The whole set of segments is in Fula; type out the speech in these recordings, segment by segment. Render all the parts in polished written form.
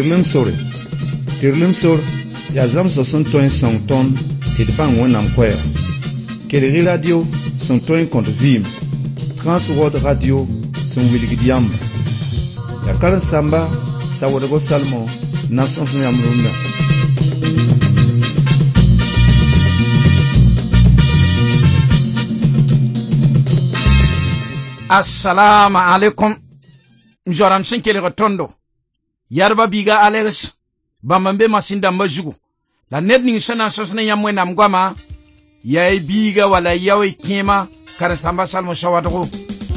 Tirlim sor ya zam so son toin song ton til bang wonam kwaya. Kelri radio son toin contre vim. Trans World Radio son wilgid yamba. Ya karan samba sa wodago salmo nason yamrunda. Assalamu alaikum. Mjoram sinkele rotondo. Yarba biga Alex bamambe masinda majugu. La nedning sana sosna yamwe na mgwama ya biga wala yawe kema kare samba salmo shawadago.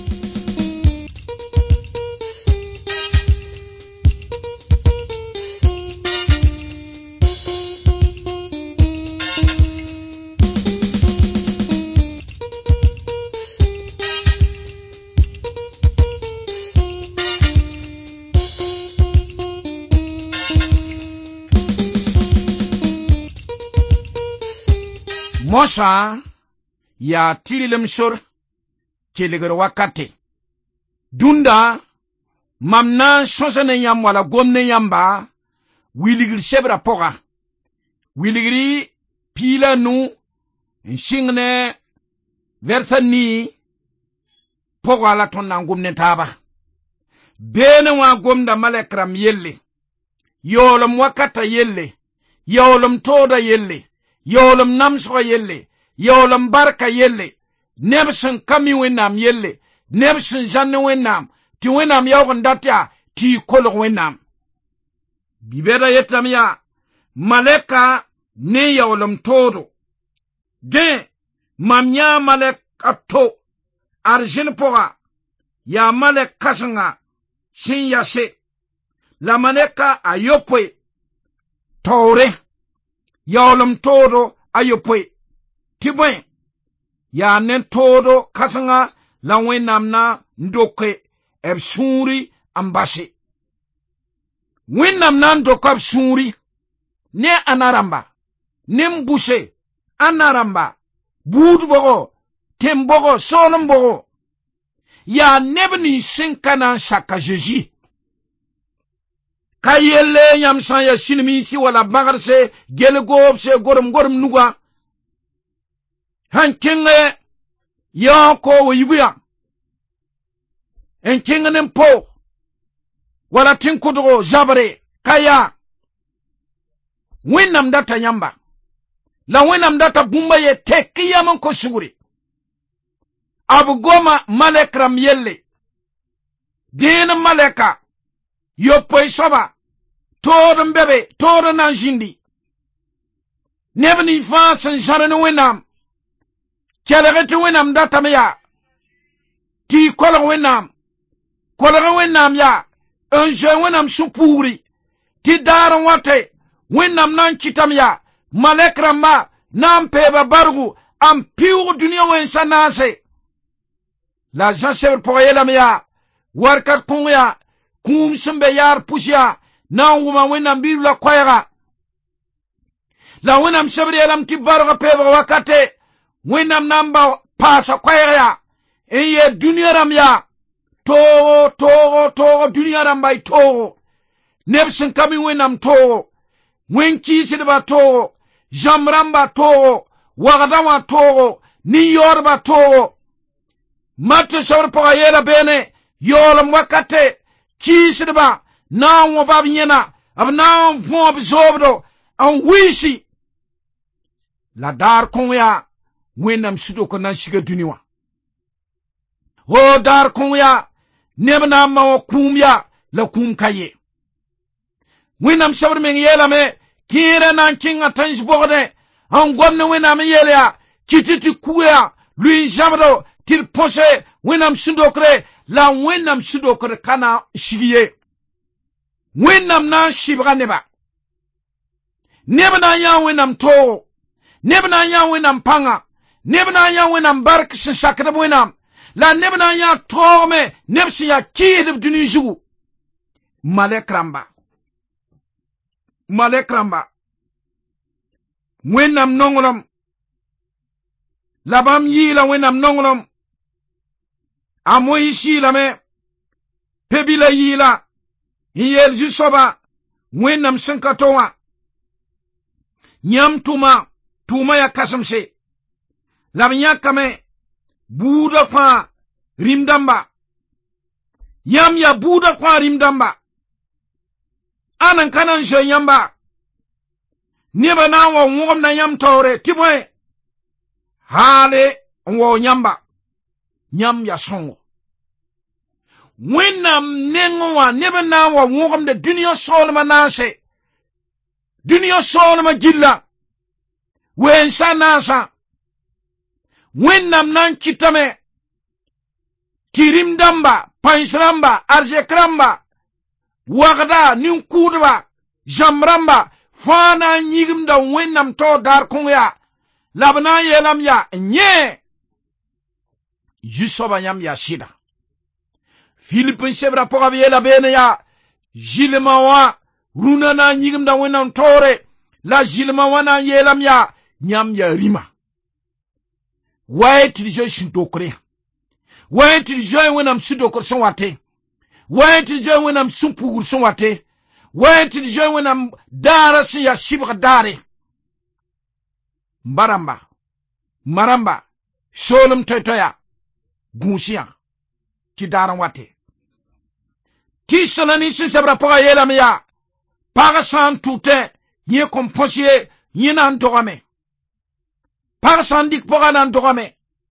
Mosa ya tililim shur kiligar wakati. Dunda mamna shosane yam wala gomne yamba wiligir shebra poga. Wiligiri pila nu shingne versa ni poga la tonna gomne taba. Bene wa gomda malekram yelle. Yolom wakata yelle. Yolom toda yelle. Yolum namswa yelle, yolum barka yelle, nebsen kami wenam yelle, nebsen janne wenam, ti wenam yawon datya, ti kolok wenam. Bibera yetam ya, maleka ne yolum todo. Den, mamnya malek apto, arjin poga, ya malek kasanga, shin yase, la maleka ayopwe, tore. Yawlam todo ayopwe. Tibwen. Ya nen todo kasanga la wenam na ndoke ebsuri ambashi. Wenam na ndoke ebsuri ne anaramba. Nembushe anaramba. Budbogo. Tembogo solombogo. Ya nebni sinkana shaka jeji. Kayele yamsan ya sinimisi wala bagarse gelgobse gorum nuga hankenge yako wayiguya enkenge nempo wala tinkudo jabare kaya wenam data yamba la wenam data bumba ye tekiya man ko suguri abu goma malekram yelle dina maleka yopoy soba toren bebe toren anjindi nebni fasen jarene wenam kelagete wenam datamya ti kolog wenam ya enje wenam supuri ti daran wate wenam nan kitamya malekramba nan peba bargu am piu dunia wen sanase la jansever poyelamya warkat kunya kum sembe yar pusya na wuma wenam bibla kwayga la wenam sabri elam tibarga peba wakate wenam namba pasa kwayga eye dunia ramya to dunia rambay to nebsen kami wenam to wenki sidba to jamramba to wagdawa to ni yorba to matte sabr pagayela bene yolam wakate kisidba na wo babinyena abna vomb zobdo an wisi la dar konya wenam sudo ko nan shiga duniwa ho dar konya nebna ma kumya la kum kaye wenam sabr men yela me kire nan kinga tanj bogde an gomne wenam yela kititi kuya lui jamdo til posé wenam sudo kre la wenam sudo kre kana shigiye wenam na shibra neba na ya wenam to na ya wenam panga na ya wenam bark shakra wenam la na ya tome nebsi ya kidib duniju malekramba wenam nongolom labam yila wenam nongolom amoyi shila me pebila yila hiyel jusoba wẽnnaam sẽn ka to wã yãmb tʋʋma ya kasemse la b yãkame buuda fãa rĩm-dãmba yãmb ya buuda fãa rĩm-dãmba anan ka na n zoe yãmba nebã na n wa wõgemda yãmb taoore tɩ bõe haale n wao yãmba yãmb ya sõngo wẽnnaam neng wã neb n na n wa wõgemda dũniyã soolmã naase dũniyã soolmã gilla weensa naasã wẽnnaam na n kɩtame tɩ rĩm-dãmba pãens-rãmba arzɛk rãmba wagda nin-kʋʋdba zãmb rãmba fãa na n yĩgimda wẽnnaam tao daar kõng yaa la b na n yeelame yaa yẽ zu-soabã yãmb yaa sɩda Filip n sebra pʋga b yeela beene yaa zɩlmã wã rũnã na n yĩgimda wẽnnaam taoore la zɩlmã wã na n yeelame yaa yãmb yaa rĩma waye tɩ d zoe sẽn dokre waye tɩ d zoe wẽnnaam sẽn dokr sẽn wate waye tɩ d zoe wẽnnaam sẽn pugr sẽn wate waye tɩ d zoe wẽnnaam daara sẽn yaa sɩbg daare mbarãmba marãmba soolem toy-toya gũus-yã tɩ daar n wate tɩ sẽna ne sẽn sebra pʋga yeelame yaa pag sã n tʋtẽ yẽ kõn põs ye yẽ na n dogame pag sã n dɩk pʋga na n dogame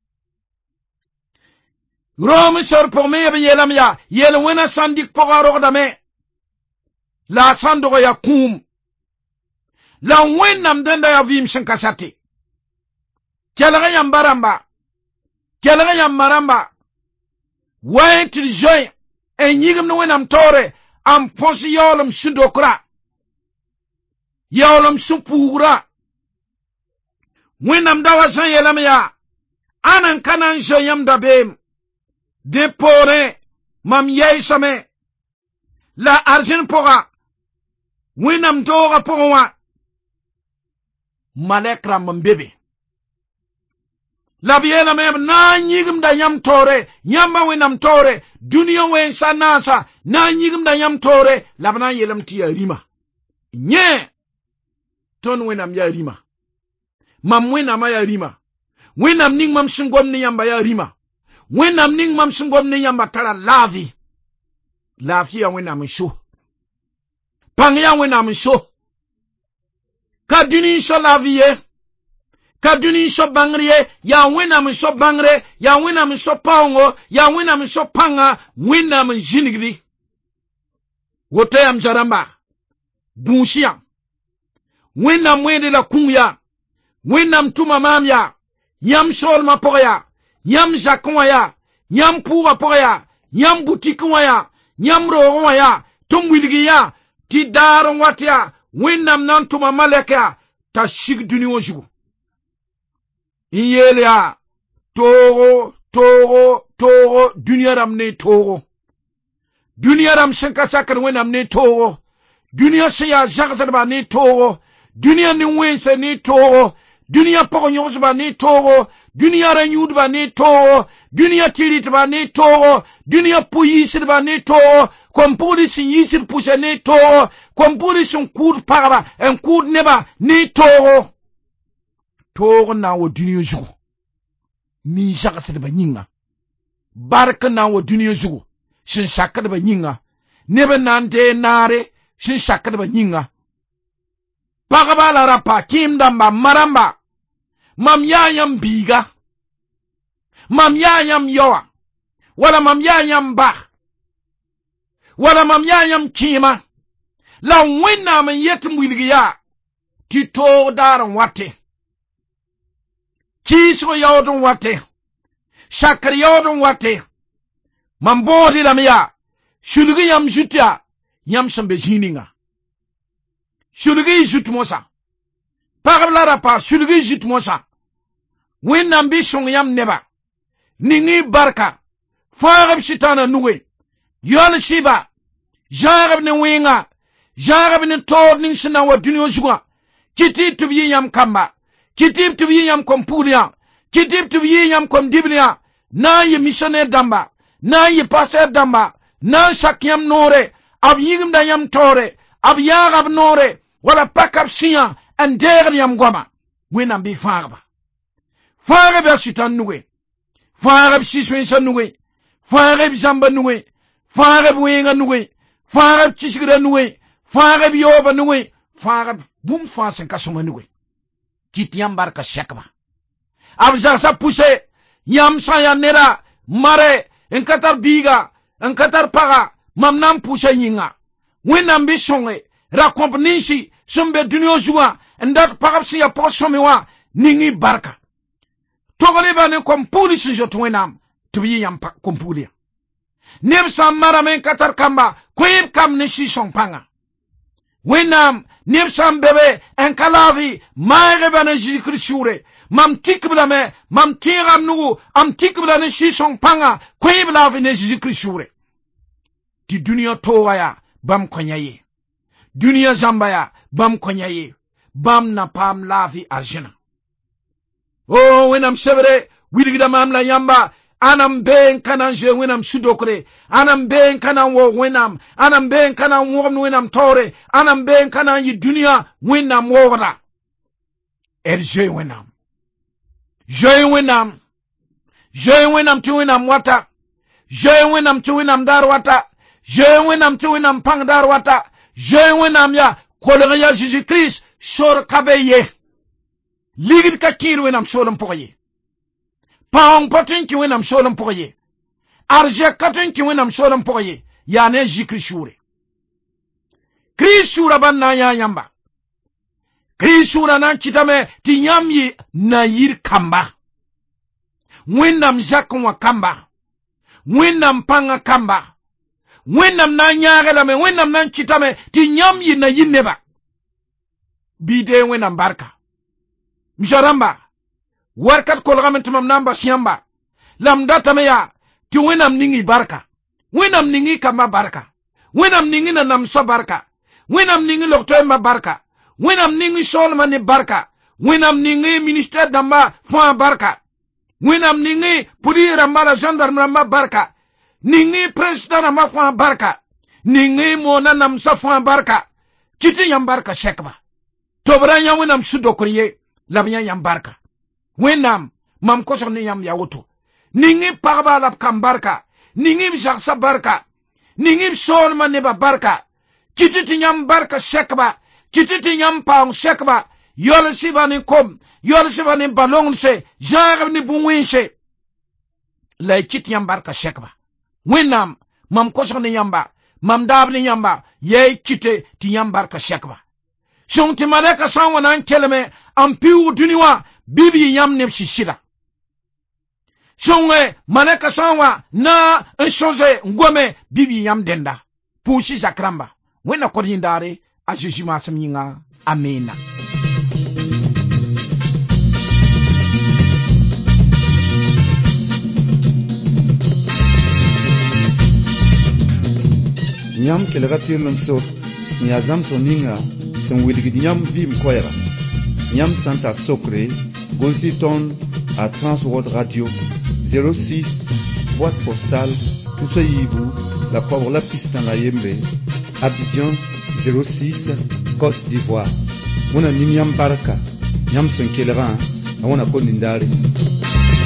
Rom sor pʋg me yeb n yeelame yaa yeel wẽna sã n dɩk pʋga rogdame la a sã n dog yaa kũum la wẽnnaam dẽnda yaa vɩɩm sẽn ka sate kelg yãmb barãmba kelg yãmb marãmba waye tɩ d zoe n yĩgimd wẽnnaam taoore n põs yaoolem sẽn dokra yaoolem sẽn puugrã wẽnnaam da wa sẽn yeelame yaa ãn n ka na n zoe yãmb dabeem dẽ poorẽ mam yɛɛsame la arzẽn pʋga wẽnnaam doogã pʋgẽ wã malɛk rãmb n bebe la b yeelame b na n yĩgimda yãmb taoore yãmba wẽnnaam taoore dũniyã wẽnsa naasa na n yĩgimda yãmb taoore la b na n yeelame tɩ yaa rĩma yẽ tõnd wẽnnaam yaa rĩma mam wẽnnaamã yaa rĩma wẽnnaam ning mam sẽn gom ne yãmba yaa rĩma wẽnnaam ning mam sẽn gom ne yãmba tara laafɩ laafɩ yaa wẽnnaam n so pãng yaa wẽnnaam n so ka dũni n so laafɩ ye ka dũni n so bãngr ye yaa wẽnnaam n so bãngre yaa wẽnnaam n so paoongo yaa wẽnnaam n so pãnga wẽnnaam n zĩnigdi woto yãmb za rãmba gũus-yã wẽnnaam wẽede la kũng yaa wẽnnaam tʋma maam yaa yãmb soolmã pʋgẽ yaa yãmb zakẽ wã yaa yãmb pʋʋgã pʋgẽ yaa yãmb butikẽ wã yaa yãmb roogẽ wã yaa tɩ m wilgi yaa tɩ daar n wat yaa wẽnnaam na n tʋma malɛk yaa t'a sig dũni wã zugu n yeel yaa toogo toogo toogo dũniyã rãmb ne toogo dũniyã rãmb sẽn ka sakd wẽnnaam ne toogo dũniyã sẽn yaa zagsdbã ne toogo dũniyã ne wẽnsa ne toogo dũniyã pʋg-yõgsbã ne toogo dũniyã ra-yũudbã ne toogo dũniyã tɩ-rɩtbã ne toogo dũniyã pʋ-yiisdbã ne toogo kom-pʋgdɩ sẽn yiisd pʋsã ne toogo kom-pʋgdɩ sẽn kʋʋd pagba n kʋʋd nebã ne toogo toog n na n wa dũniyã zugu nin-zagsdbã yĩnga bark n na n wa dũniyã zugu sẽn sakdbã yĩnga neb n na n dee naare sẽn sakdbã yĩnga pagba la rapa kɩɩm-dãmba marãmba mam yaa yãmb biiga mam yaa yãmb yaoa wala mam yaa yãmb ba wala mam yaa yãmb kẽema la wẽnnaam n yet n wilg yaa tɩ toog daar n wate kɩɩsg yaood n wate sakr yaood n wate mam bõosd lame yaa sulg yãmb zut yaa yãmb sẽn be zĩig ninga sulg y zut mosã pagb la rapa sulg y zut mosã wẽnnaam bɩ sõng yãmb neba ning y barka fãagb sɩtãanã nuge yɔl sɩba zãagb ne wẽnga zãagb ne tood ning sẽn na n wa dũniyã zugã kɩtɩ tɩ b yɩ yãmb kamba kɩtɩb tɩ b yɩ yãmb kom-pugliyã kɩtɩb tɩ b yɩ yãmb kom-dibliyã na n yɩ missionɛr dãmba na n yɩ pasɛr dãmba na n sak yãmb noore b yĩgimda yãmb taoore ab yaagab noore wala pakab siya an deegr yam goma wẽnnaam bɩ fãagba fãagb yaa sɩtan nuge fãagb sɩs-wẽnsã nuge fãagb zãmba nuge fãagb wẽnga nuge fãagb kisgra nuge fãagb yooba nuge fãagb bũmb fãa sẽn ka sõma nuge kɩt yãmb barka sɛkba ab zagsã pʋse yãmb sã n yaa neda mare n ka tar biiga n ka tar paga mam na n pʋsa yĩnga wẽnnaam bɩ sõnge ra kõb ninsi sẽn be dũniyã zugã n dat pagb sẽn yaa pʋg sõme wã ning barka togre ba ne kom puli sẽn zot wẽnnaam tɩ b yɩ yãmb kom puli yã neb sã n marame n ka tar kamba kõeb kam ne sɩ-sõng pãnga wẽnnaam neb sã n bebe n ka laafɩ maage ba ne zikr sʋʋre mam tikb lame mam tẽegam nugu am tikb la ne sɩ-sõng pãnga kõeb laafɩ ne zikr sʋʋre tɩ dũniyã tooga yaa bãmb kõ-yã ye dũniyã zãmba yaa bãmb kõ-yã ye bãmb na paam laafɩ arzẽna o wẽnnaam sebre wilgda maam la yãmba anam been kanan je wẽnnaam sudokre anam been kanan wo wẽnnaam anam been kanan wõgemd wẽnnaam taoore anam been kanan yɩ dũniyã wẽnnaam woogda d zoe wẽnnaam zoe wẽnnaam zoe wẽnnaam tɩ wẽnnaam wata zoe wẽnnaam tɩ wẽnnaam daar wata zoe wẽnnaam tɩ wẽnnaam pãng daar wata zoe wẽnnaam yaa kolg ya Jésus Christ sor ka be ye ligd ka kĩir wẽnnaam soolem pʋgẽ ye paong pa tõe n kẽ wẽnnaam soolem pʋgẽ ye arzɛk ka tõe n kẽ wẽnnaam soolem pʋgẽ ye yaa ne a zikr sʋʋre Kirist sʋʋra bãn na n yaa yãmba Kirist sʋʋra na n kɩtame tɩ yãmb yɩ na yir kamba wẽnnaam zak n wã kamba wẽnnaam pãngã kamba wẽnnaam na n yãage lame wẽnnaam na n kɩtame tɩ yãmb yɩ na yɩ neba bɩ dee wẽnnaam barka misa rãmba warkat kolgame tɩ mam na n bas yãmba la m datame yaa tɩ wẽnnaam ning y barka wẽnnaam ning y kambã barka wẽnnaam ning y nanamsã barka wẽnnaam ning y log-toɛɛmbã barka wẽnnaam ning y soolmã ne barka wẽnnaam ning y ministɛr dãmbã fãa barka wẽnnaam ning y pulis rãmbã la gendarme rãmbã barka ning y president rãmbã fãa barka ning y moona namsã fãa barka tɩ tɩ yãmb barka sɛkba tɩ b ra yã wẽnnaam sũ-dokr ye la b yã yãmb barka wẽnnaam mam kosg ne yãmb yaa woto ning y pagba la b kam barka ning y b zagsã barka ning y b soolmã nebã barka kɩtɩ tɩ yãmb barka sɛkba kɩtɩ tɩ yãmb paong sɛkba yolsɩba ne kom yolsɩba ne balongse zãagb ne bũ-wẽnse la y kɩt yãmb barka sɛkba wẽnnaam mam kosg ne yãmba mam daab ne yãmba yaa y kɩte tɩ yãmb barka sɛkba sõng tɩ malɛka sã n wa na n kelme n piuug dũni wã bɩ b yɩ yãmb neb sɩd-sɩda sõng malɛka sã n wa na n sõse n gome bɩ b yɩ yãmb dẽnda pʋʋsɩ zak rãmba wẽnna kod yĩndaare a Zeezi maasem yĩnga amena yãmb kelga tɩrlem sor sẽn yaa zãmsg ninga sẽn wilgd yãmb vɩɩm koɛɛga yãmb sã n tar sokre gʋls-y tõnd à Transworld Radio 06 boîte postale pʋsa yiibu la paoog la pistã la yembre Abidjan 06 Côte d'Ivoire wẽna ning yãmb barka yãmb sẽn kelgã a wẽna ko nindaare